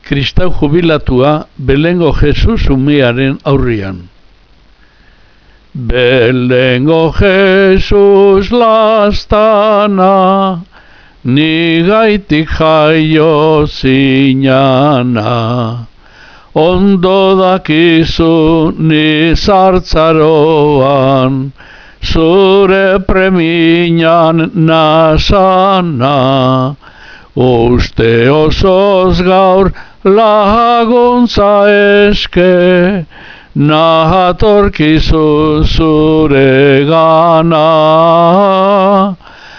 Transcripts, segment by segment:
kristau jubilatua Belengo Jesus umearen aurrian. Belengo Jesus lastana, nigaitik jaio zinana, ondo dakizu ni zartzaroan, zure preminan nasana, uste osoz gaur laguntza eske, nahatorkizu zure gana,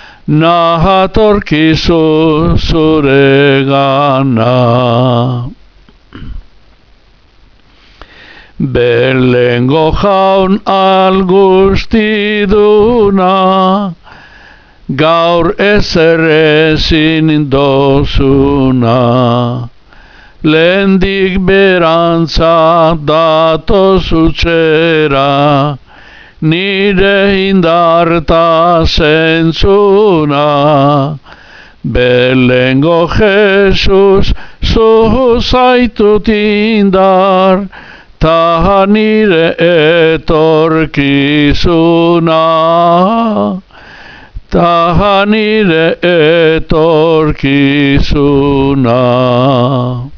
nahatorkizu zure gana. Belengo jaun algustiduna, gaur ezer ezin dozuna, lehendik berantza datoz utxera, nire indarta zentzuna. Belengo Jesus, zu zaitut indar, ta nire etorkizuna, ta nire etorkizuna.